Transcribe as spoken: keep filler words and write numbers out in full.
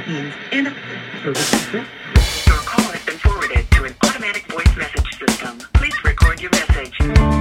Philippines and Your call has been forwarded to an automatic voice message system. Please record your message.